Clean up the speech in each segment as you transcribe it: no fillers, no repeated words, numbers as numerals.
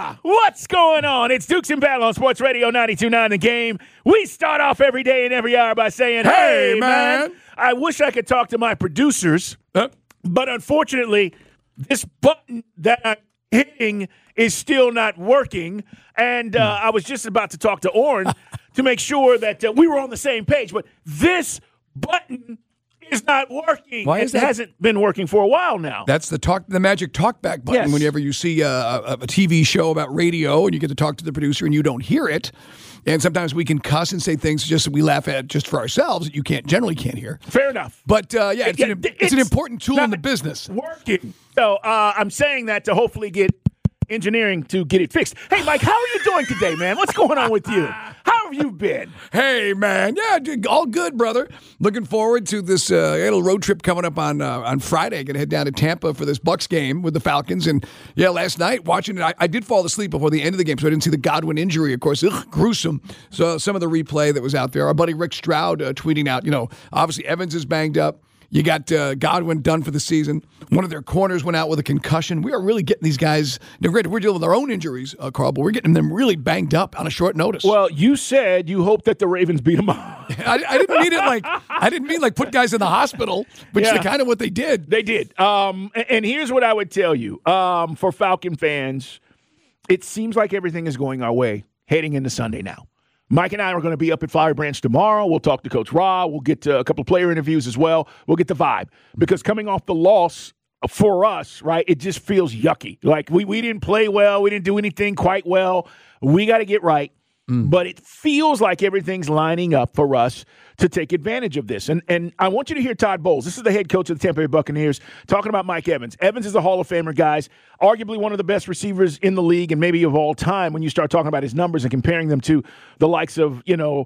What's going on? It's Dukes and Battle on Sports Radio 92.9 The Game. We start off every day and every hour by saying, hey, man. I wish I could talk to my producers, but unfortunately, this button that I'm hitting is still not working. And I was just about to talk to Oren to make sure that we were on the same page. But this button is not working. Why is that? It hasn't been working for a while now. That's the magic talkback button. Yes. Whenever you see a TV show about radio and you get to talk to the producer and you don't hear it, and sometimes we can cuss and say things just that we laugh at just for ourselves that you generally can't hear. Fair enough. But it's an important tool in the business. Working. So I'm saying that to hopefully get engineering to get it fixed. Hey, Mike, how are you doing today, man? What's going on with you? How have you been? Hey, man. Yeah, all good, brother. Looking forward to this little road trip coming up on Friday. Going to head down to Tampa for this Bucs game with the Falcons. And, yeah, last night watching it, I did fall asleep before the end of the game, so I didn't see the Godwin injury, of course. Gruesome. So some of the replay that was out there. Our buddy Rick Stroud tweeting out, obviously Evans is banged up. You got Godwin done for the season. One of their corners went out with a concussion. We are really getting these guys. Granted, we're dealing with our own injuries, Carl, but we're getting them really banged up on a short notice. Well, you said you hope that the Ravens beat them up. I didn't mean it I didn't mean like put guys in the hospital, which is kind of what they did. They did. And here's what I would tell you for Falcon fans: it seems like everything is going our way heading into Sunday now. Mike and I are going to be up at Fire Branch tomorrow. We'll talk to Coach Ra. We'll get a couple of player interviews as well. We'll get the vibe. Because coming off the loss for us, right, it just feels yucky. Like we didn't play well. We didn't do anything quite well. We got to get right. But it feels like everything's lining up for us to take advantage of this. And I want you to hear Todd Bowles. This is the head coach of the Tampa Bay Buccaneers talking about Mike Evans. Evans is a Hall of Famer, guys, arguably one of the best receivers in the league and maybe of all time when you start talking about his numbers and comparing them to the likes of,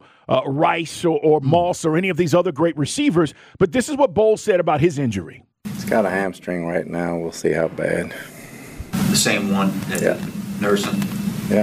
Rice or Moss or any of these other great receivers. But this is what Bowles said about his injury. He's got a hamstring right now. We'll see how bad. The same one that nursing? Yeah.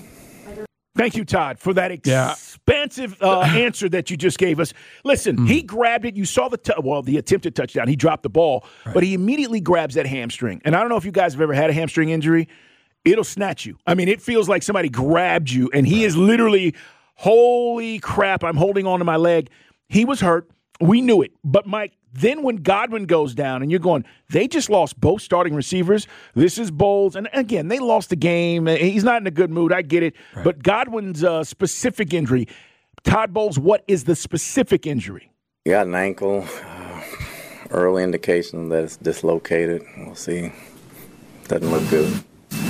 Thank you, Todd, for that expansive answer that you just gave us. Listen, he grabbed it. You saw the attempted touchdown. He dropped the ball, but he immediately grabs that hamstring. And I don't know if you guys have ever had a hamstring injury. It'll snatch you. I mean, it feels like somebody grabbed you, and he is literally, holy crap, I'm holding on to my leg. He was hurt. We knew it. But, Mike, then when Godwin goes down and you're going, they just lost both starting receivers. This is Bowles. And, again, they lost the game. He's not in a good mood. I get it. Right. But Godwin's specific injury, Todd Bowles, what is the specific injury? He got an ankle. Early indication that it's dislocated. We'll see. Doesn't look good.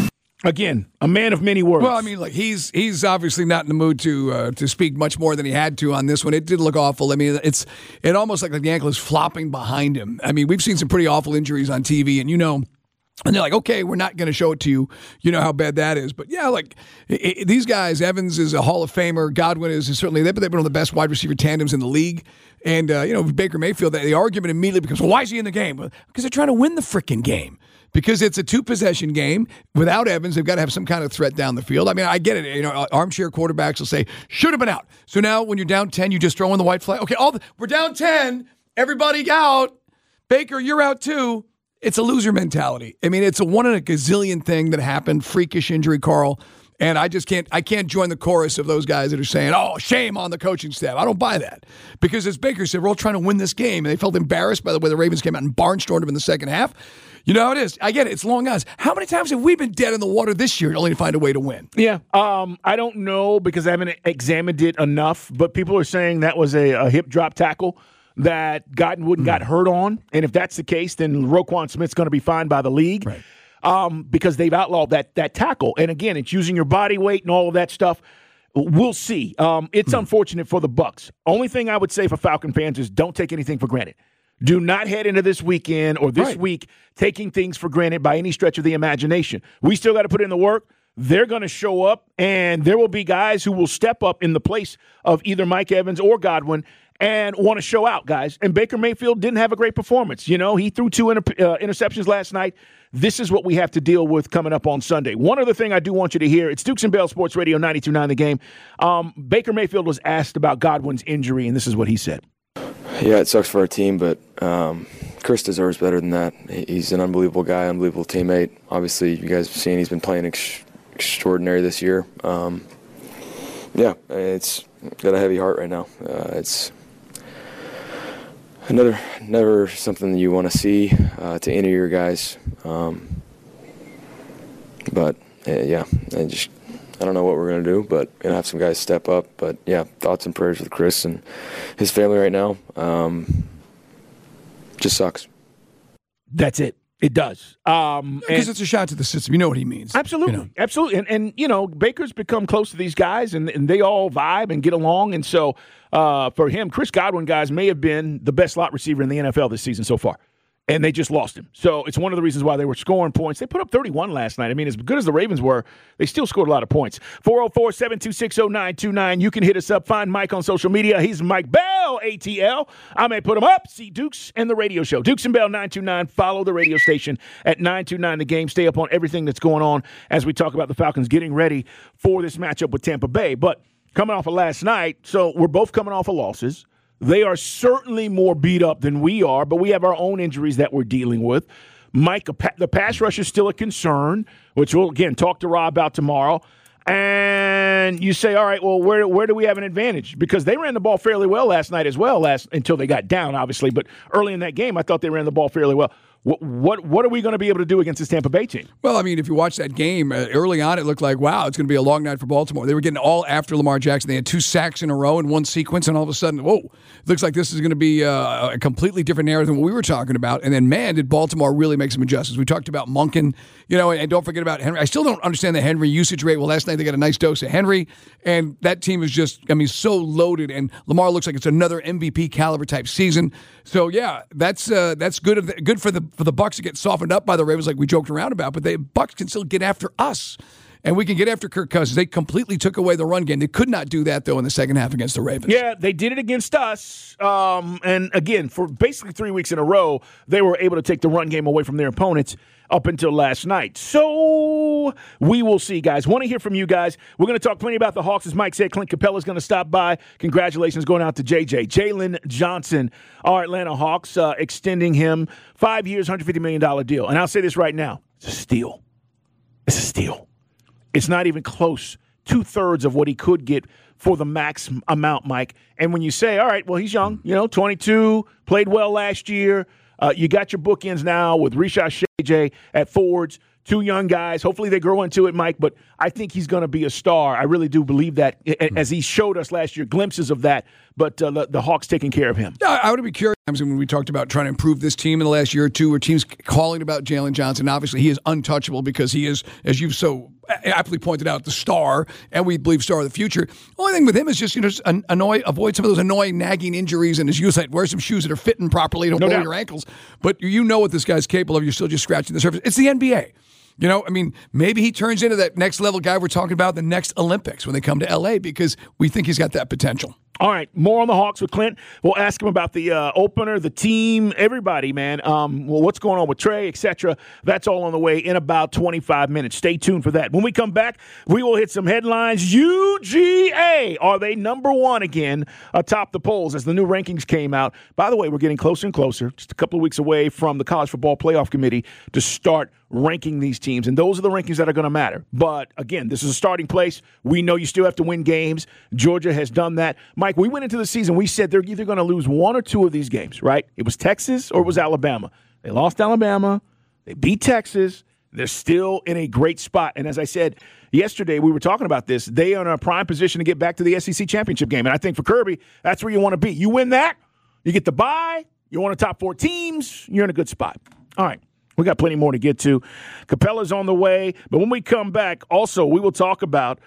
Again, a man of many words. Well, I mean, he's obviously not in the mood to speak much more than he had to on this one. It did look awful. I mean, it almost like the ankle is flopping behind him. I mean, we've seen some pretty awful injuries on TV, and and they're like, okay, we're not going to show it to you. You know how bad that is. But, yeah, these guys, Evans is a Hall of Famer. Godwin is certainly, they've been one of the best wide receiver tandems in the league. And, Baker Mayfield, the argument immediately becomes, well, why is he in the game? Because they're trying to win the freaking game. Because it's a two-possession game. Without Evans, they've got to have some kind of threat down the field. I mean, I get it. Armchair quarterbacks will say, should have been out. So now when you're down 10, you just throw in the white flag. Okay, we're down 10. Everybody out. Baker, you're out too. It's a loser mentality. I mean, it's a one in a gazillion thing that happened. Freakish injury, Carl. And I can't join the chorus of those guys that are saying, oh, shame on the coaching staff. I don't buy that. Because as Baker said, we're all trying to win this game. And they felt embarrassed by the way the Ravens came out and barnstormed them in the second half. You know how it is. I get it. It's long odds. How many times have we been dead in the water this year only to find a way to win? Yeah. I don't know because I haven't examined it enough, but people are saying that was a hip drop tackle that Godwin got hurt on. And if that's the case, then Roquan Smith's going to be fined by the league. Right. Because they've outlawed that tackle. And again, it's using your body weight and all of that stuff. We'll see. It's unfortunate for the Bucs. Only thing I would say for Falcon fans is don't take anything for granted. Do not head into this weekend or this week taking things for granted by any stretch of the imagination. We still got to put in the work. They're going to show up, and there will be guys who will step up in the place of either Mike Evans or Godwin and want to show out, guys. And Baker Mayfield didn't have a great performance. He threw 2 interceptions last night. This is what we have to deal with coming up on Sunday. One other thing I do want you to hear, it's Dukes and Bell Sports Radio 92.9 The Game. Baker Mayfield was asked about Godwin's injury, and this is what he said. Yeah, it sucks for our team, but Chris deserves better than that. He's an unbelievable guy, unbelievable teammate. Obviously, you guys have seen he's been playing extraordinary this year. Yeah, it's got a heavy heart right now. It's never something that you want to see to any of your guys. But yeah, I don't know what we're going to do, but going to have some guys step up. But yeah, thoughts and prayers with Chris and his family right now. Just sucks. That's it. It does. Because it's a shot to the system. You know what he means. Absolutely. Absolutely. And Baker's become close to these guys, and they all vibe and get along. And so for him, Chris Godwin, guys, may have been the best slot receiver in the NFL this season so far. And they just lost him. So it's one of the reasons why they were scoring points. They put up 31 last night. I mean, as good as the Ravens were, they still scored a lot of points. 404-726-0929. You can hit us up. Find Mike on social media. He's Mike Bell, ATL. I may put him up. See Dukes and the radio show. Dukes and Bell 929. Follow the radio station at 929 The Game. Stay up on everything that's going on as we talk about the Falcons getting ready for this matchup with Tampa Bay. But coming off of last night, so we're both coming off of losses. They are certainly more beat up than we are, but we have our own injuries that we're dealing with. Mike, the pass rush is still a concern, which we'll, again, talk to Rob about tomorrow. And you say, all right, well, where do we have an advantage? Because they ran the ball fairly well last night as well, until they got down, obviously. But early in that game, I thought they ran the ball fairly well. What are we going to be able to do against this Tampa Bay team? Well, I mean, if you watch that game, early on it looked like, wow, it's going to be a long night for Baltimore. They were getting all after Lamar Jackson. They had 2 sacks in a row in one sequence, and all of a sudden, whoa, it looks like this is going to be a completely different narrative than what we were talking about. And then, man, did Baltimore really make some adjustments. We talked about Monken, and don't forget about Henry. I still don't understand the Henry usage rate. Well, last night they got a nice dose of Henry, and that team is just, so loaded, and Lamar looks like it's another MVP caliber type season. So, yeah, that's good for the Bucs to get softened up by the Ravens like we joked around about, but the Bucs can still get after us, and we can get after Kirk Cousins. They completely took away the run game. They could not do that, though, in the second half against the Ravens. Yeah, they did it against us, and again, for basically 3 weeks in a row, they were able to take the run game away from their opponents up until last night. So we will see, guys. Want to hear from you guys. We're going to talk plenty about the Hawks. As Mike said, Clint Capella is going to stop by. Congratulations going out to JJ. Jalen Johnson, our Atlanta Hawks, extending him 5 years, $150 million deal. And I'll say this right now. It's a steal. It's a steal. It's not even close. 2/3 of what he could get for the max amount, Mike. And when you say, all right, well, he's young, 22, played well last year. You got your bookends now with Rishad Shaheed at forwards, 2 young guys. Hopefully they grow into it, Mike, but I think he's going to be a star. I really do believe that, as he showed us last year, glimpses of that, but the Hawks taking care of him. I would be curious when we talked about trying to improve this team in the last year or two, where teams calling about Jalen Johnson. Obviously, he is untouchable because he is, as you've so aptly pointed out, the star, and we believe star of the future. The only thing with him is just, avoid some of those annoying, nagging injuries, and as you said, wear some shoes that are fitting properly, don't blow your ankles. But you know what this guy's capable of. You're still just scratching the surface. It's the NBA. Maybe he turns into that next level guy we're talking about, the next Olympics when they come to L.A., because we think he's got that potential. All right, more on the Hawks with Clint. We'll ask him about the opener, the team, everybody, man. What's going on with Trey, etc. That's all on the way in about 25 minutes. Stay tuned for that. When we come back, we will hit some headlines. UGA, are they number 1 again atop the polls as the new rankings came out? By the way, we're getting closer and closer, just a couple of weeks away from the College Football Playoff Committee to start ranking these teams, and those are the rankings that are going to matter. But, again, this is a starting place. We know you still have to win games. Georgia has done that. Mike, we went into the season, we said they're either going to lose 1 or 2 of these games, right? It was Texas or it was Alabama. They lost Alabama. They beat Texas. They're still in a great spot. And as I said yesterday, we were talking about this. They are in a prime position to get back to the SEC championship game. And I think for Kirby, that's where you want to be. You win that, you get the bye, you're one of the top 4 teams, you're in a good spot. All right. We got plenty more to get to. Capella's on the way. But when we come back, also, we will talk about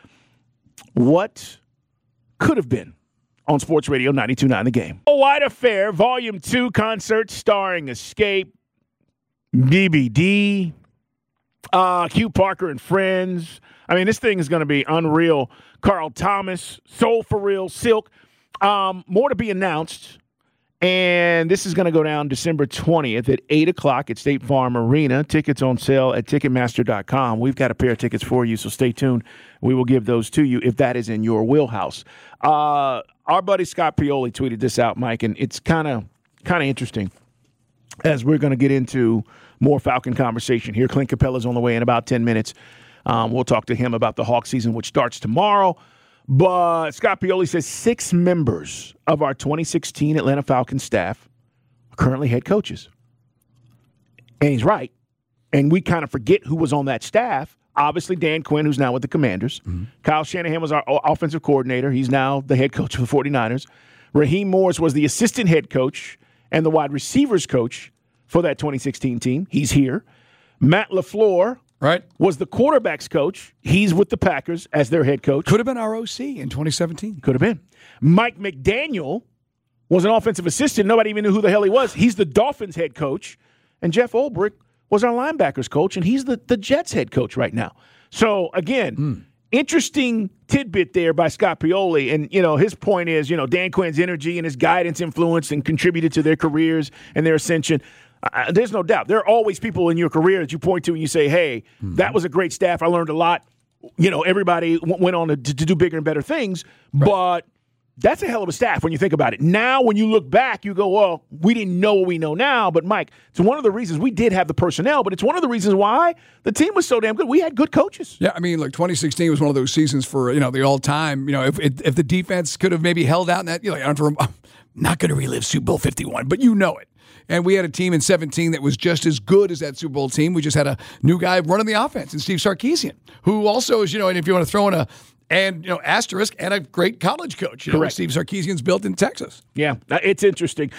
what could have been on Sports Radio 92.9 The Game. A Wide Affair, Volume 2 concert starring Escape, BBD, Q Parker and Friends. I mean, this thing is going to be unreal. Carl Thomas, Soul for Real, Silk. More to be announced. And this is going to go down December 20th at 8 o'clock at State Farm Arena. Tickets on sale at Ticketmaster.com. We've got a pair of tickets for you, so stay tuned. We will give those to you if that is in your wheelhouse. Our buddy Scott Pioli tweeted this out, Mike, and it's kind of interesting as we're going to get into more Falcon conversation here. Clint Capella's on the way in about 10 minutes. We'll talk to him about the Hawk season, which starts tomorrow. But Scott Pioli says 6 members of our 2016 Atlanta Falcons staff are currently head coaches. And he's right. And we kind of forget who was on that staff. Obviously, Dan Quinn, who's now with the Commanders. Mm-hmm. Kyle Shanahan was our offensive coordinator. He's now the head coach of the 49ers. Raheem Morris was the assistant head coach and the wide receivers coach for that 2016 team. He's here. Matt LaFleur was the quarterback's coach. He's with the Packers as their head coach. Could have been our OC in 2017. Could have been. Mike McDaniel was an offensive assistant. Nobody even knew who the hell he was. He's the Dolphins head coach. And Jeff Ulbrich was our linebackers coach, and he's the Jets head coach right now. So, again, interesting tidbit there by Scott Pioli. And, his point is, Dan Quinn's energy and his guidance influenced and contributed to their careers and their ascension. There's no doubt. There are always people in your career that you point to and you say, hey, that was a great staff. I learned a lot. Everybody went on to do bigger and better things. Right. But that's a hell of a staff when you think about it. Now, when you look back, you go, well, we didn't know what we know now. But, Mike, it's one of the reasons we did have the personnel, but it's one of the reasons why the team was so damn good. We had good coaches. Yeah, 2016 was one of those seasons for, the all-time. If the defense could have maybe held out in that, I'm not going to relive Super Bowl 51, but you know it. And we had a team in 17 that was just as good as that Super Bowl team. We just had a new guy running the offense, and Steve Sarkisian, who also is, and if you want to throw in asterisk, and a great college coach. Correct. Steve Sarkisian's built in Texas. Yeah, it's interesting.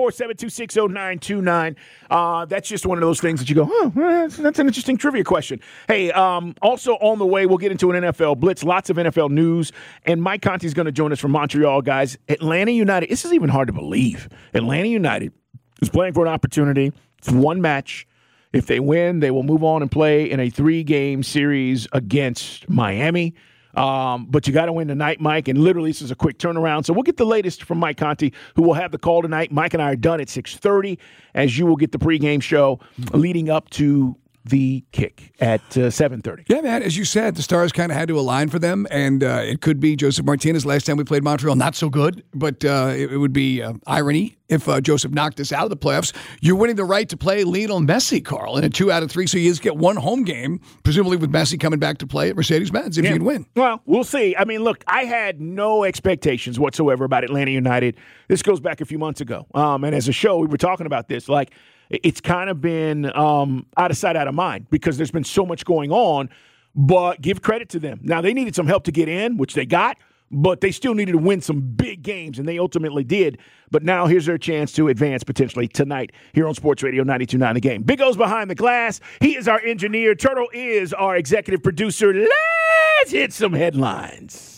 404-726-0929. That's just one of those things that you go, that's an interesting trivia question. Hey, also on the way, we'll get into an NFL Blitz, lots of NFL news, and Mike Conti's going to join us from Montreal, guys. Atlanta United, this is even hard to believe. Atlanta United is playing for an opportunity. It's one match. If they win, they will move on and play in a 3-game series against Miami. But you got to win tonight, Mike, and literally this is a quick turnaround. So we'll get the latest from Mike Conti, who will have the call tonight. Mike and I are done at 6:30, as you will get the pregame show leading up to the kick at 7:30. Yeah, man, as you said, the stars kind of had to align for them, and it could be Joseph Martinez. Last time we played Montreal, not so good, but it would be irony if Joseph knocked us out of the playoffs. You're winning the right to play Lionel Messi, Carl, in a 2 out of 3, so you just get one home game, presumably with Messi coming back to play at Mercedes-Benz if you'd win. Well, we'll see. Look, I had no expectations whatsoever about Atlanta United. This goes back a few months ago, and as a show, we were talking about this, it's kind of been out of sight, out of mind, because there's been so much going on, but give credit to them. Now, they needed some help to get in, which they got, but they still needed to win some big games, and they ultimately did. But now here's their chance to advance potentially tonight here on Sports Radio 92.9 The Game. Big O's behind the glass. He is our engineer. Turtle is our executive producer. Let's hit some headlines.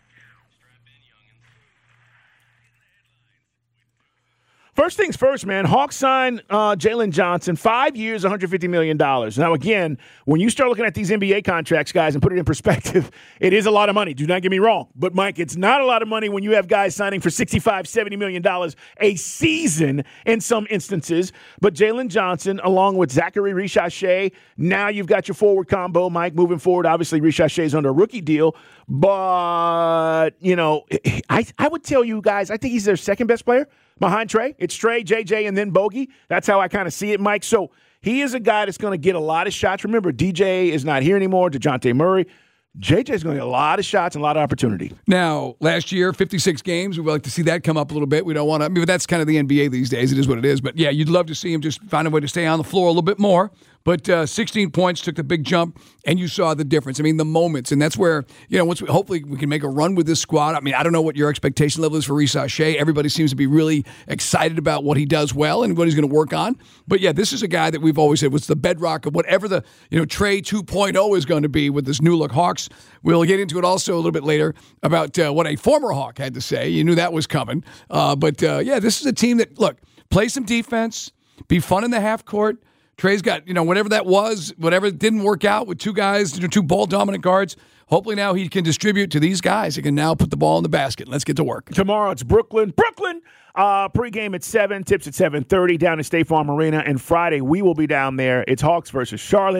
First things first, man. Hawks signed Jalen Johnson, 5 years, $150 million. Now, again, when you start looking at these NBA contracts, guys, and put it in perspective, it is a lot of money. Do not get me wrong. But, Mike, it's not a lot of money when you have guys signing for $65, $70 million a season in some instances. But Jalen Johnson, along with Zachary Richardson, now you've got your forward combo, Mike, moving forward. Obviously, Richardson under a rookie deal. But, I would tell you guys, I think he's their second best player behind Trey. It's Trey, JJ, and then Bogey. That's how I kind of see it, Mike. So he is a guy that's going to get a lot of shots. Remember, DJ is not here anymore, DeJounte Murray. JJ is going to get a lot of shots and a lot of opportunity. Now, last year, 56 games. We would like to see that come up a little bit. We don't want to. But that's kind of the NBA these days. It is what it is. But, yeah, you'd love to see him just find a way to stay on the floor a little bit more. But 16 points, took the big jump, and you saw the difference. the moments. And that's where, once hopefully we can make a run with this squad. I don't know what your expectation level is for Richardson. Everybody seems to be really excited about what he does well and what he's going to work on. But, yeah, this is a guy that we've always said was the bedrock of whatever the, Trey 2.0 is going to be with this new look Hawks. We'll get into it also a little bit later about what a former Hawk had to say. You knew that was coming. But this is a team that, look, play some defense, be fun in the half court. Trey's got, whatever that was, whatever didn't work out with two guys, two ball-dominant guards. Hopefully now he can distribute to these guys. He can now put the ball in the basket. Let's get to work. Tomorrow it's Brooklyn. Pregame at 7, tips at 7:30 down at State Farm Arena. And Friday we will be down there. It's Hawks versus Charlotte.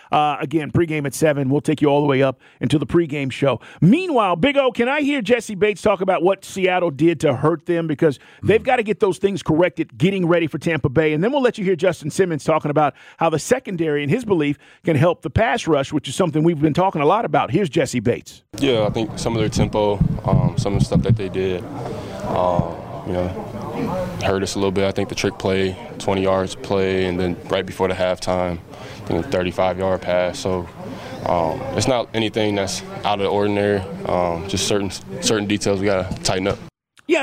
Again, pregame at 7. We'll take you all the way up until the pregame show. Meanwhile, Big O, can I hear Jesse Bates talk about what Seattle did to hurt them? Because they've got to get those things corrected, getting ready for Tampa Bay. And then we'll let you hear Justin Simmons talking about how the secondary, in his belief, can help the pass rush, which is something we've been talking a lot about. Here's Jesse Bates. Yeah, I think some of their tempo, some of the stuff that they did, hurt us a little bit. I think the trick play, 20 yards play, and then right before the halftime, I think a 35-yard pass. So it's not anything that's out of the ordinary. Just certain details we got to tighten up. Yeah.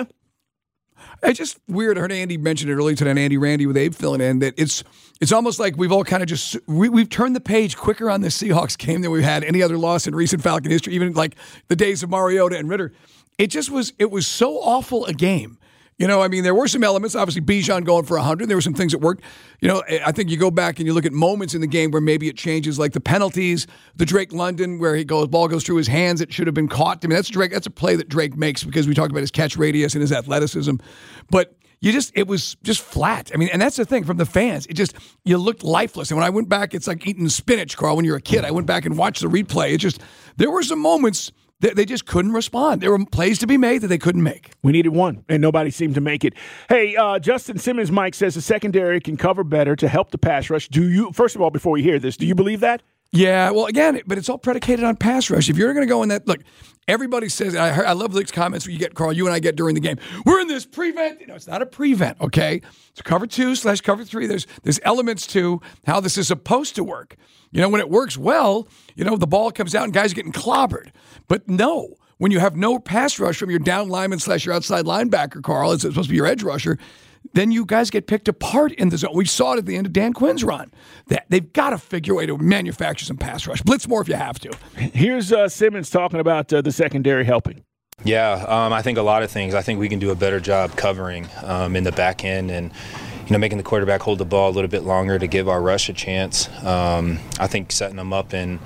It's just weird. I heard Andy mention it earlier today, and Andy Randy with Abe filling in, that it's almost like we've all kind of just we've turned the page quicker on this Seahawks game than we've had any other loss in recent Falcon history, even like the days of Mariota and Ritter. It was so awful a game. There were some elements, obviously Bijan going for 100. There were some things that worked. I think you go back and you look at moments in the game where maybe it changes, like the penalties, the Drake London where ball goes through his hands, it should have been caught. I mean, that's a play that Drake makes because we talked about his catch radius and his athleticism. But it was just flat. I mean, and that's the thing from the fans. You looked lifeless. And when I went back, it's like eating spinach, Carl, when you're a kid. I went back and watched the replay. There were some moments they just couldn't respond. There were plays to be made that they couldn't make. We needed one, and nobody seemed to make it. Hey, Justin Simmons, Mike, says the secondary can cover better to help the pass rush. First of all, before we hear this, do you believe that? Yeah, well, again, but it's all predicated on pass rush. If you're going to go in that, look, everybody says, I love the comments you get, Carl, you and I get during the game. We're in this prevent. It's not a prevent, okay? It's cover 2/cover 3. There's elements to how this is supposed to work. When it works well, the ball comes out and guys are getting clobbered. But no, when you have no pass rush from your down lineman / your outside linebacker, Carl, it's supposed to be your edge rusher, then you guys get picked apart in the zone. We saw it at the end of Dan Quinn's run. They've got to figure a way to manufacture some pass rush. Blitz more if you have to. Here's Simmons talking about the secondary helping. Yeah, I think a lot of things. I think we can do a better job covering in the back end and making the quarterback hold the ball a little bit longer to give our rush a chance. I think setting them up in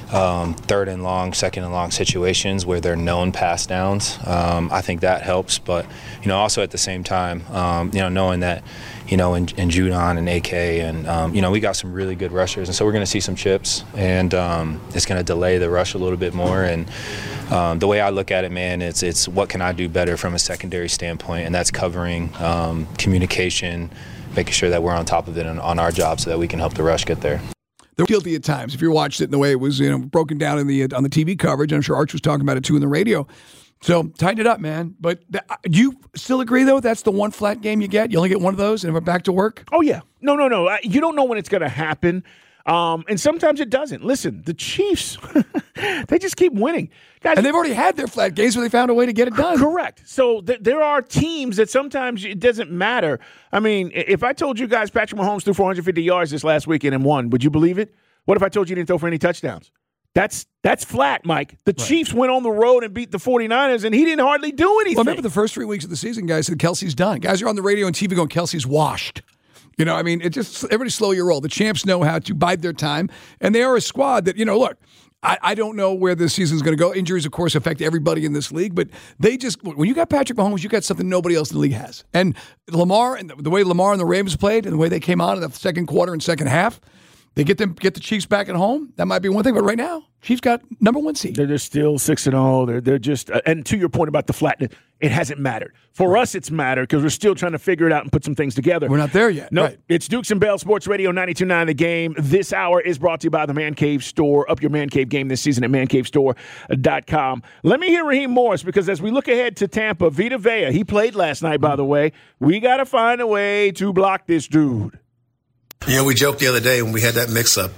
third and long, second and long situations where they're known pass downs. I think that helps, but also at the same time, knowing that in Judon and AK and we got some really good rushers, and so we're going to see some chips, and it's going to delay the rush a little bit more. And the way I look at it, man, it's what can I do better from a secondary standpoint, and that's covering, communication, making sure that we're on top of it and on our job so that we can help the rush get there. They're guilty at times. If you watched it in the way it was, broken down on the TV coverage, I'm sure Arch was talking about it too in the radio. So tighten it up, man. But do you still agree, though, that's the one flat game you get? You only get one of those and we're back to work? Oh, yeah. No. You don't know when it's going to happen. And sometimes it doesn't. Listen, the Chiefs, they just keep winning. Guys, and they've already had their flat games where they found a way to get it done. Correct. So there are teams that sometimes it doesn't matter. I mean, if I told you guys Patrick Mahomes threw 450 yards this last weekend and won, would you believe it? What if I told you he didn't throw for any touchdowns? That's flat, Mike. The Chiefs went on the road and beat the 49ers, and he didn't hardly do anything. Well, remember the first 3 weeks of the season, guys said Kelsey's done. Guys are on the radio and TV going, Kelsey's washed. Everybody slow your roll. The champs know how to bide their time, and they are a squad that, look, I don't know where this season's going to go. Injuries, of course, affect everybody in this league, but when you got Patrick Mahomes, you got something nobody else in the league has. And Lamar, and the way Lamar and the Ravens played, and the way they came on in the second quarter and second half, they get the Chiefs back at home. That might be one thing, but right now, Chiefs got number 1 seed. They're still 6-0. They're just and to your point about the flatness, it hasn't mattered. For us, it's mattered because we're still trying to figure it out and put some things together. We're not there yet. No, right. It's Dukes and Bell Sports Radio 92.9 The Game. This hour is brought to you by the Man Cave Store. Up your Man Cave game this season at mancavestore.com. Let me hear Raheem Morris because as we look ahead to Tampa, Vita Vea, he played last night, by the way. We got to find a way to block this dude. We joked the other day when we had that mix-up,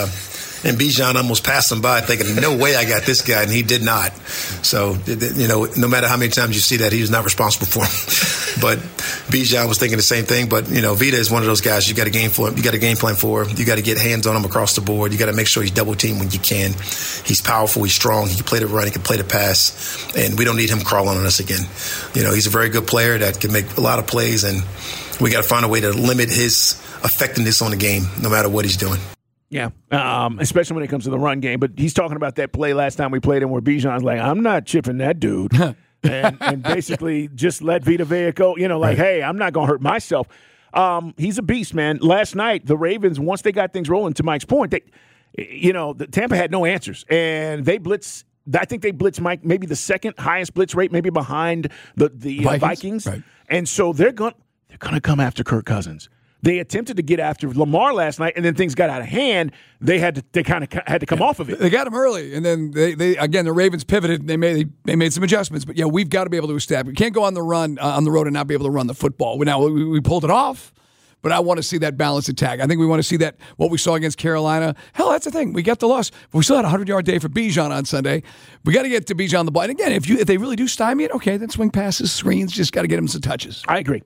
and Bijan almost passed him by thinking, no way I got this guy, and he did not. So, no matter how many times you see that, he was not responsible for him. But Bijan was thinking the same thing. But, Vita is one of those guys you got a game for him. You got a game plan for him. You got to get hands on him across the board. You got to make sure he's double-teamed when you can. He's powerful. He's strong. He can play the run. He can play the pass. And we don't need him crawling on us again. He's a very good player that can make a lot of plays, and we got to find a way to limit his effectiveness on the game, no matter what he's doing. Yeah, especially when it comes to the run game. But he's talking about that play last time we played him where Bijan's like, I'm not chipping that dude. and basically just let Vita Vea go, hey, I'm not going to hurt myself. He's a beast, man. Last night, the Ravens, once they got things rolling, to Mike's point, Tampa had no answers, and they blitz. I think they blitz Mike, maybe the second highest blitz rate, maybe behind the Vikings. Right. And so they're going to come after Kirk Cousins. They attempted to get after Lamar last night, and then things got out of hand. They kind of had to come off of it. They got him early, and then they again the Ravens pivoted. And they made some adjustments, but yeah, we've got to be able to establish. We can't go on the road and not be able to run the football. Now we pulled it off. But I want to see that balanced attack. I think we want to see that what we saw against Carolina. Hell, that's the thing. We got the loss. But we still had a 100-yard day for Bijan on Sunday. We got to get to Bijan the ball. And again, if they really do stymie it, okay, then swing passes, screens, just got to get him some touches. I agree.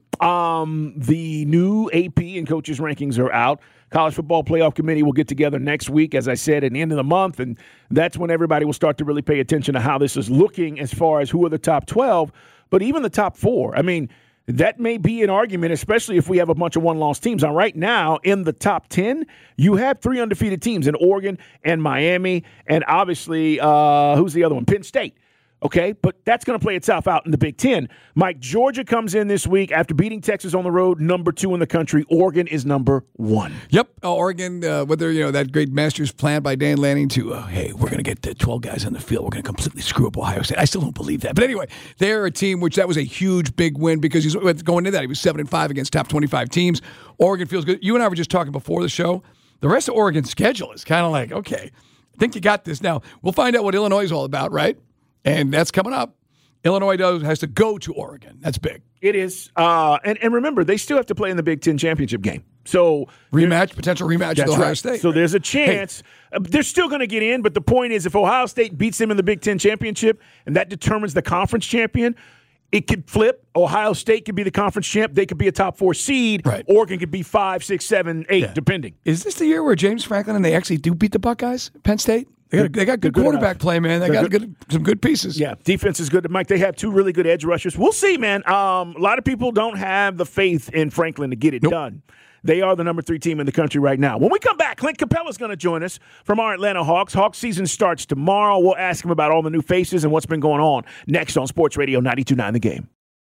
The new AP and coaches rankings are out. College Football Playoff Committee will get together next week, as I said, at the end of the month. And that's when everybody will start to really pay attention to how this is looking as far as who are the top 12, but even the top 4. I mean, that may be an argument, especially if we have a bunch of one-loss teams. Now, right now, in the top 10, you have 3 undefeated teams in Oregon and Miami, and obviously, who's the other one? Penn State. Okay, but that's going to play itself out in the Big Ten. Mike, Georgia comes in this week after beating Texas on the road, number 2 in the country. Oregon is number 1. Yep, Oregon, whether that great master's plan by Dan Lanning to, hey, we're going to get 12 guys on the field. We're going to completely screw up Ohio State. I still don't believe that. But anyway, they're a team which that was a huge, big win because he's going into that. He was 7-5 against top 25 teams. Oregon feels good. You and I were just talking before the show. The rest of Oregon's schedule is kind of like, okay, I think you got this. Now, we'll find out what Illinois is all about, right? And that's coming up. Illinois has to go to Oregon. That's big. It is. And remember, they still have to play in the Big Ten championship game. So potential rematch with Ohio State. So there's a chance. They're still going to get in, but the point is if Ohio State beats them in the Big Ten championship and that determines the conference champion, it could flip. Ohio State could be the conference champ. They could be a top 4 seed. Right. Oregon could be 5, 6, 7, 8, depending. Is this the year where James Franklin and they actually do beat the Buckeyes, Penn State? They got good quarterback play, man. They got some good pieces. Yeah, defense is good. Mike, they have 2 really good edge rushers. We'll see, man. A lot of people don't have the faith in Franklin to get it done. They are the number 3 team in the country right now. When we come back, Clint Capella's going to join us from our Atlanta Hawks. Hawks season starts tomorrow. We'll ask him about all the new faces and what's been going on next on Sports Radio 92.9 The Game.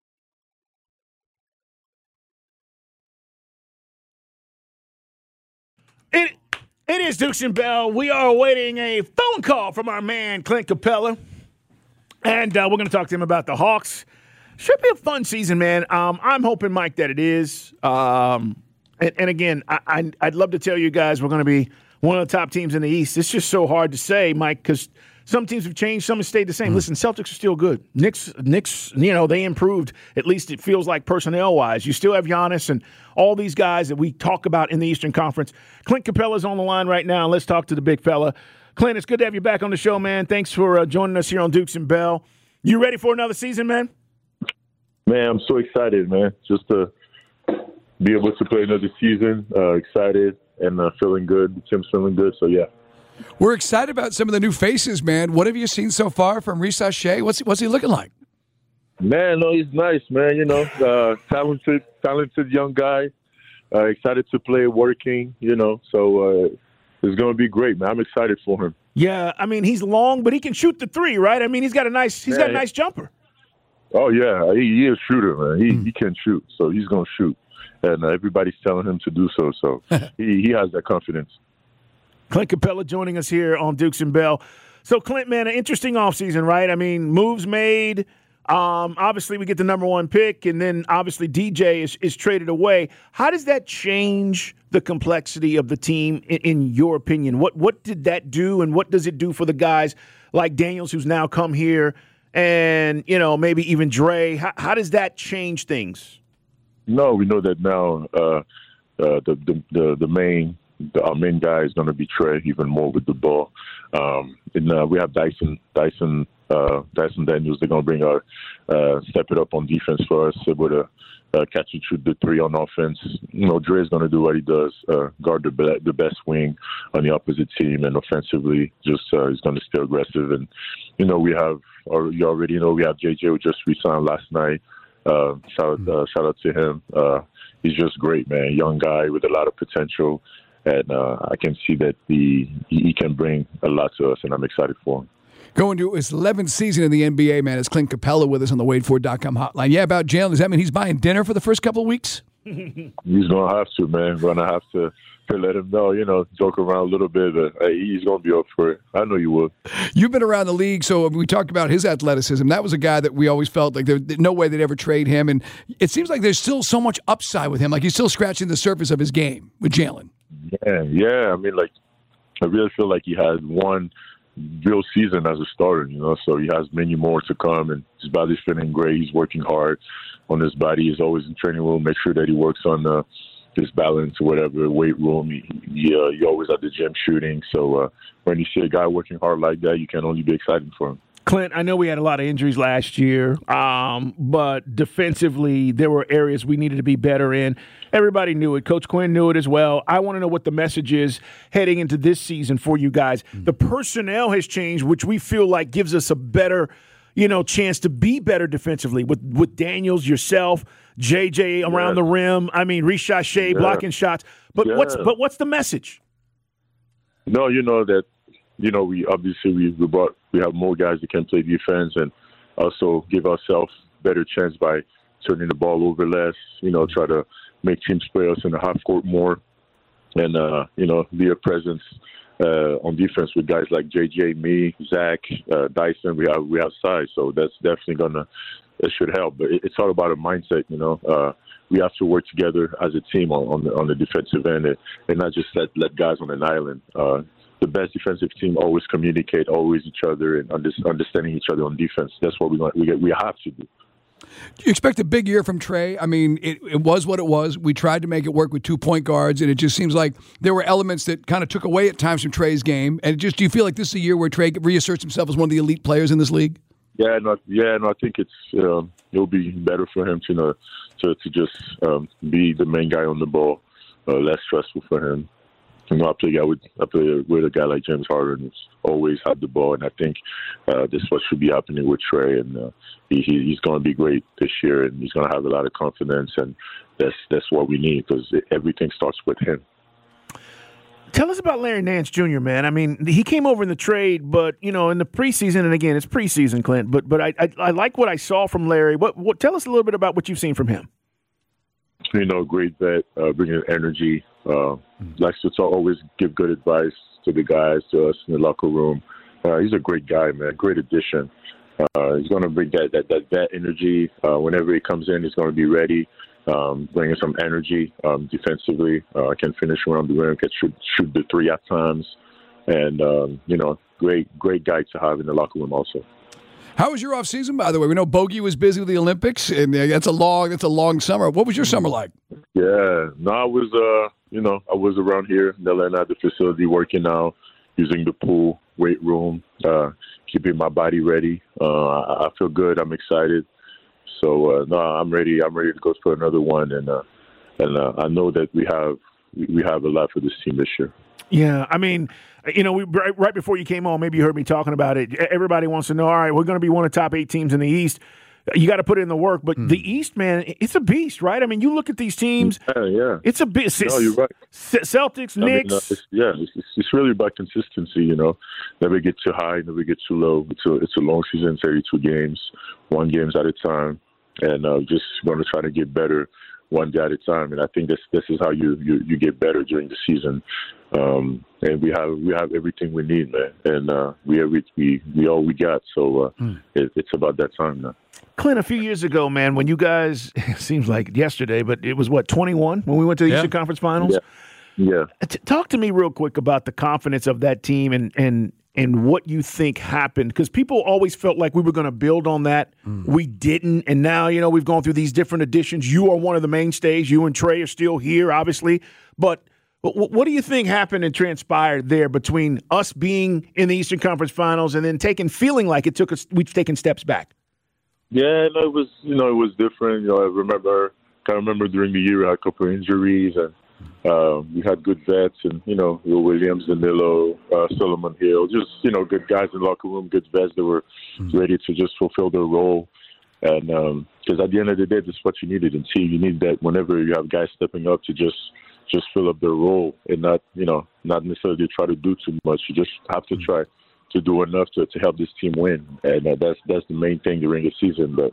It is Dukes and Bell. We are awaiting a phone call from our man, Clint Capella. And we're going to talk to him about the Hawks. Should be a fun season, man. I'm hoping, Mike, that it is. And again, I'd love to tell you guys we're going to be one of the top teams in the East. It's just so hard to say, Mike, because some teams have changed, some have stayed the same. Listen, Celtics are still good. Knicks, they improved, at least it feels like personnel-wise. You still have Giannis and all these guys that we talk about in the Eastern Conference. Clint Capella's on the line right now. Let's talk to the big fella. Clint, it's good to have you back on the show, man. Thanks for joining us here on Dukes and Bell. You ready for another season, man? Man, I'm so excited, man. Just to be able to play another season, excited and feeling good. The team's feeling good, so yeah. We're excited about some of the new faces, man. What have you seen so far from Reece Shea? What's he looking like? Man, no, he's nice, man. Talented young guy. Excited to play, working, So it's going to be great, man. I'm excited for him. Yeah, I mean, he's long, but he can shoot the 3, right? I mean, he's got a nice jumper. Oh, yeah. He is a shooter, man. He can shoot, so he's going to shoot. And everybody's telling him to do so. So he has that confidence. Clint Capella joining us here on Dukes and Bell. So, Clint, man, an interesting offseason, right? I mean, moves made. Obviously, we get the number 1 pick, and then obviously DJ is traded away. How does that change the complexity of the team, in your opinion? What did that do, and what does it do for the guys like Daniels, who's now come here, and, maybe even Dre? How does that change things? No, we know that now our main guy is going to be Trey, even more with the ball. And we have Dyson Daniels. They're going to bring step it up on defense for us, able to catch and shoot the 3 on offense. Dre's going to do what he does, guard the best wing on the opposite team, and offensively, just he's going to stay aggressive. And you already know we have JJ who just re-signed last night. Shout out to him. He's just great, man. Young guy with a lot of potential. And I can see that he can bring a lot to us, and I'm excited for him. Going to his 11th season in the NBA, man. It's Clint Capella with us on the WadeFord.com hotline. Yeah, about Jalen. Does that mean he's buying dinner for the first couple of weeks? He's going to have to, man. Going to have to let him know, joke around a little bit. But he's going to be up for it. I know you will. You've been around the league, so we talked about his athleticism. That was a guy that we always felt like there's no way they'd ever trade him. And it seems like there's still so much upside with him. Like he's still scratching the surface of his game with Jalen. Yeah. I mean, I really feel like he had one real season as a starter, so he has many more to come, and his body's feeling great. He's working hard on his body. He's always in the training room, make sure that he works on his balance or whatever, weight room. He always at the gym shooting. So when you see a guy working hard like that, you can only be excited for him. Clint, I know we had a lot of injuries last year, but defensively, there were areas we needed to be better in. Everybody knew it. Coach Quinn knew it as well. I want to know what the message is heading into this season for you guys. The personnel has changed, which we feel like gives us a better, chance to be better defensively with Daniels, yourself, JJ around the rim. I mean, Rishai Shea blocking shots. But what's the message? No, that. We have more guys that can play defense and also give ourselves better chance by turning the ball over less, try to make teams play us in the half court more and, be a presence on defense with guys like JJ, me, Zach, Dyson. We have size, so that's definitely that should help. But it's all about a mindset, we have to work together as a team on the defensive end and not just let guys on an island. The best defensive team always communicate, always each other, and understanding each other on defense. That's what we have to do. You expect a big year from Trey? I mean, it was what it was. We tried to make it work with 2 point guards, and it just seems like there were elements that kind of took away at times from Trey's game. And do you feel like this is a year where Trey reasserts himself as one of the elite players in this league? Yeah, I think it'll be better for him to just be the main guy on the ball, less stressful for him. I play with a guy like James Harden who's always had the ball, and I think this is what should be happening with Trey. And he's going to be great this year, and he's going to have a lot of confidence, and that's what we need because everything starts with him. Tell us about Larry Nance Jr., man. I mean, he came over in the trade, but in the preseason, and again, it's preseason, Clint. But I like what I saw from Larry. What tell us a little bit about what you've seen from him. Great vet, bringing energy. Likes to always give good advice to the guys, to us in the locker room. He's a great guy, man. Great addition. He's going to bring that vet energy. Whenever he comes in, he's going to be ready, bringing some energy defensively. Can finish around the rim, can shoot the three at times. And, great guy to have in the locker room also. How was your offseason, by the way? We know Bogey was busy with the Olympics, and that's a long summer. What was your summer like? Yeah, no, I was, I was around here in Atlanta at the facility working out, using the pool, weight room, keeping my body ready. I feel good. I'm excited. So, I'm ready. I'm ready to go for another one, and I know that we have a lot for this team this year. Yeah, I mean, right before you came on, maybe you heard me talking about it. Everybody wants to know, all right, we're going to be one of the top 8 teams in the East. You got to put in the work. But the East, man, it's a beast, right? I mean, you look at these teams. Yeah. It's a beast. No, you're right. Celtics, Knicks. It's really about consistency, Never get too high, never get too low. It's a long season, 32 games, 1 game at a time. And just going to try to get better one day at a time, and I think this is how you get better during the season. And we have everything we need, man, and we all we got. So it's about that time now. Clint, a few years ago, man, when you guys, it seems like yesterday, but it was 21 when we went to the Eastern Conference Finals. Yeah. Talk to me real quick about the confidence of that team and what you think happened, because people always felt like we were going to build on that. We didn't, and now, we've gone through these different additions. You are one of the mainstays. You and Trey are still here, obviously. But what do you think happened and transpired there between us being in the Eastern Conference Finals and then feeling like we've taken steps back? Yeah, no, it was different. I remember during the year we had a couple of injuries, and we had good vets, and Will Williams, Danilo, Solomon Hill, just good guys in the locker room, good vets that were ready to just fulfill their role. And because at the end of the day, that's what you needed in team. You need that whenever you have guys stepping up to just fill up their role and not necessarily try to do too much. You just have to try to do enough to help this team win, and that's the main thing during the season. But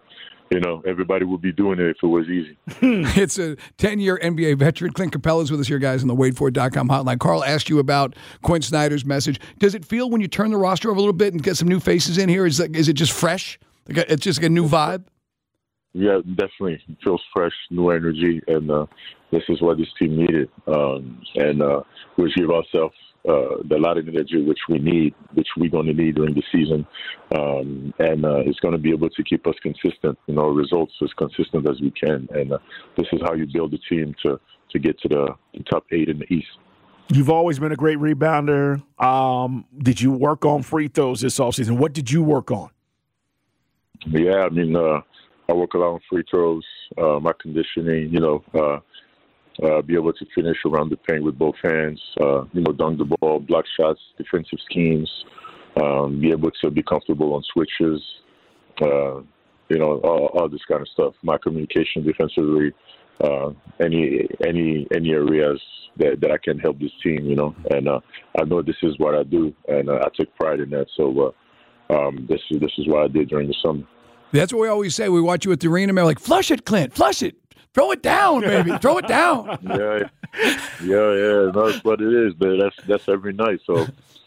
everybody would be doing it if it was easy. It's a 10-year NBA veteran. Clint Capella's with us here, guys, on the WadeFord.com hotline. Carl asked you about Quinn Snyder's message. Does it feel when you turn the roster over a little bit and get some new faces in here, is it just fresh? It's just like a new vibe? Yeah, definitely. It feels fresh, new energy, and this is what this team needed. We give ourselves the lot of energy which we're going to need during the season, it's going to be able to keep us consistent, results as consistent as we can, and this is how you build a team to get to the top 8 in the East. You've always been a great rebounder. Did you work on free throws this offseason? What did you work on? Yeah, I work a lot on free throws, my conditioning, be able to finish around the paint with both hands, dunk the ball, block shots, defensive schemes, be able to be comfortable on switches, all this kind of stuff. My communication defensively, any areas that I can help this team, and I know this is what I do, and I take pride in that. So this is what I did during the summer. That's what we always say. We watch you at the arena, man. We're like, flush it, Clint, flush it. Throw it down, baby. Throw it down. Yeah. That's what it is, but that's every night. So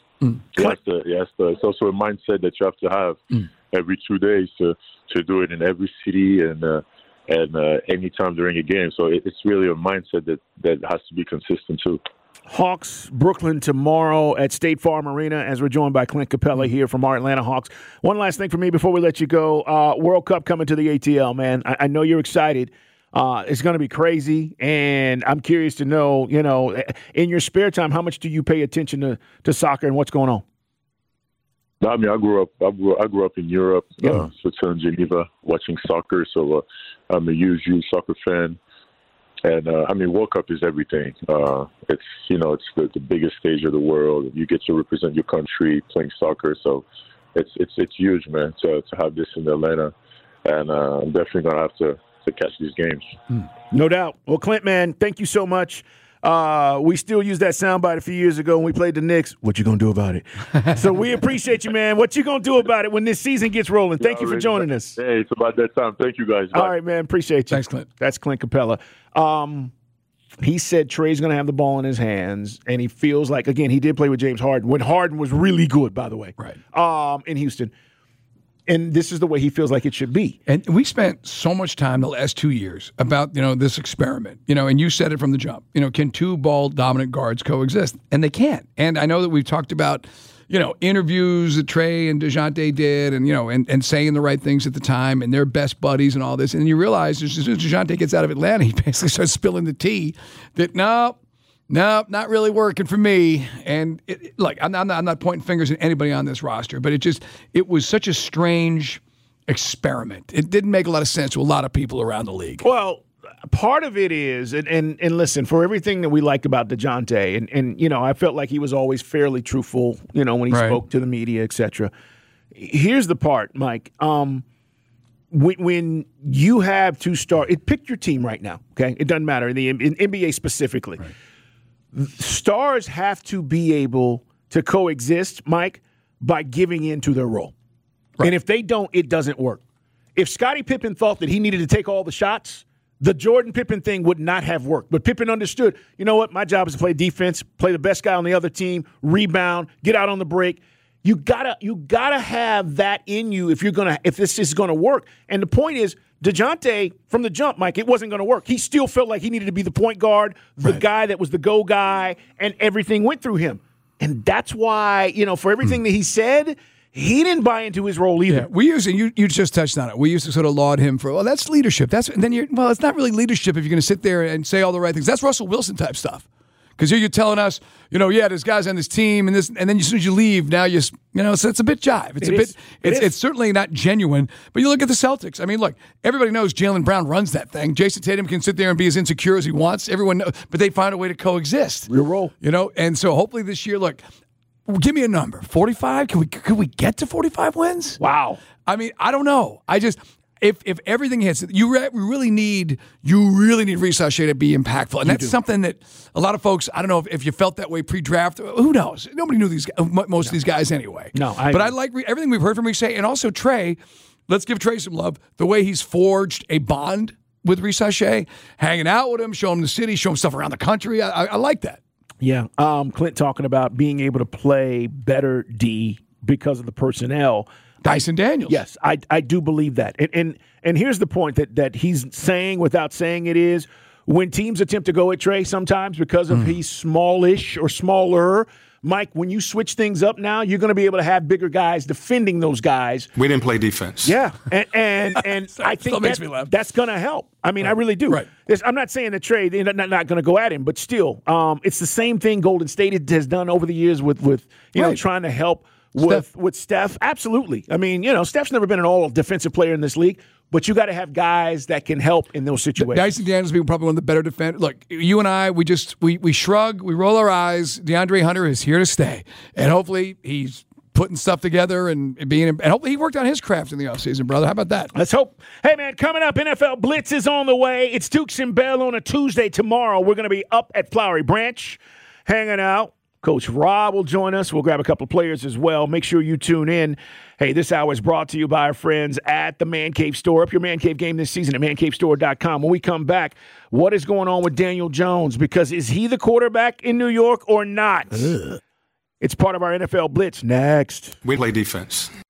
it's also a mindset that you have to have every 2 days to do it in every city and any time during a game. So it's really a mindset that has to be consistent too. Hawks, Brooklyn tomorrow at State Farm Arena, as we're joined by Clint Capella here from our Atlanta Hawks. One last thing for me before we let you go. World Cup coming to the ATL, man. I know you're excited. It's going to be crazy, and I'm curious to know, in your spare time, how much do you pay attention to soccer and what's going on? I grew up in Europe, Switzerland, Geneva, watching soccer. So I'm a huge soccer fan. And World Cup is everything. It's the biggest stage of the world. You get to represent your country playing soccer, so it's huge, man. To have this in Atlanta, and I'm definitely gonna have to catch these games. No doubt. Well, Clint, man, thank you so much. We still used that soundbite a few years ago when we played the Knicks. What you gonna do about it? So we appreciate you, man. What you gonna do about it when this season gets rolling? Thank you for joining us. Hey, it's about that time. Thank you, guys. Bye. All right, man. Appreciate you. Thanks, Clint. That's Clint Capella. He said Trey's going to have the ball in his hands, and he feels like, again, he did play with James Harden when Harden was really good, by the way, right? In Houston. And this is the way he feels like it should be. And we spent so much time the last 2 years about, this experiment, and you said it from the jump, can two ball dominant guards coexist? And they can't. And I know that we've talked about, interviews that Trey and DeJounte did and saying the right things at the time and they're best buddies and all this. And you realize as soon as DeJounte gets out of Atlanta, he basically starts spilling the tea that, no, not really working for me. And I'm not pointing fingers at anybody on this roster, but it was such a strange experiment. It didn't make a lot of sense to a lot of people around the league. Well, part of it is, and listen, for everything that we like about DeJounte, and I felt like he was always fairly truthful, when he spoke to the media, etc. Here's the part, Mike. When you have two stars, pick your team right now, okay? It doesn't matter, in NBA specifically. Right. Stars have to be able to coexist, Mike, by giving in to their role. Right. And if they don't, it doesn't work. If Scottie Pippen thought that he needed to take all the shots, the Jordan Pippen thing would not have worked. But Pippen understood, you know what, my job is to play defense, play the best guy on the other team, rebound, get out on the break. You gotta have that in you if this is gonna work. And the point is, DeJounte, from the jump, Mike, it wasn't gonna work. He still felt like he needed to be the point guard, the guy that was the go guy, and everything went through him. And that's why, for everything that he said, he didn't buy into his role either. Yeah, we used to, you just touched on it. We used to sort of laud him for, that's leadership. It's not really leadership if you're going to sit there and say all the right things. That's Russell Wilson type stuff. Because here you're telling us, there's guys on this team, and then as soon as you leave, now so it's a bit jive. It's certainly not genuine. But you look at the Celtics. I mean, look, everybody knows Jaylen Brown runs that thing. Jason Tatum can sit there and be as insecure as he wants. Everyone knows, but they find a way to coexist. Real role. And so hopefully this year, look. Give me a number. 45? Could we get to 45 wins? Wow. I mean, I don't know. If everything hits, you really need Reese Sachet to be impactful, and that's something that a lot of folks. I don't know if you felt that way pre-draft. Who knows? Nobody knew most of these guys anyway. No, but I like everything we've heard from Reese, and also Trey. let's give Trey some love. The way he's forged a bond with Reese Sachet, hanging out with him, showing him the city, showing him stuff around the country. I like that. Yeah. Clint talking about being able to play better D because of the personnel. Dyson Daniels. Yes, I do believe that. And here's the point that he's saying without saying it is, when teams attempt to go at Trey sometimes because of he's smallish or smaller, Mike, when you switch things up now, you're going to be able to have bigger guys defending those guys. We didn't play defense. Yeah, and I think that's going to help. I mean, I really do. Right. I'm not saying that Trey, they're not going to go at him, but still, it's the same thing Golden State has done over the years with trying to help with Steph. Absolutely. I mean, Steph's never been an all-defensive player in this league, but you got to have guys that can help in those situations. Dyson Daniels being probably one of the better defenders. Look, you and I, we shrug, we roll our eyes. DeAndre Hunter is here to stay, and hopefully he's putting stuff together and hopefully he worked on his craft in the offseason, brother. How about that? Let's hope. Hey, man, coming up, NFL Blitz is on the way. It's Dukes and Bell on a Tuesday tomorrow. We're going to be up at Flowery Branch hanging out. Coach Rob will join us. We'll grab a couple of players as well. Make sure you tune in. Hey, this hour is brought to you by our friends at the Man Cave Store. Up your Man Cave game this season at mancavestore.com. When we come back, what is going on with Daniel Jones? Because is he the quarterback in New York or not? It's part of our NFL Blitz next. We play defense.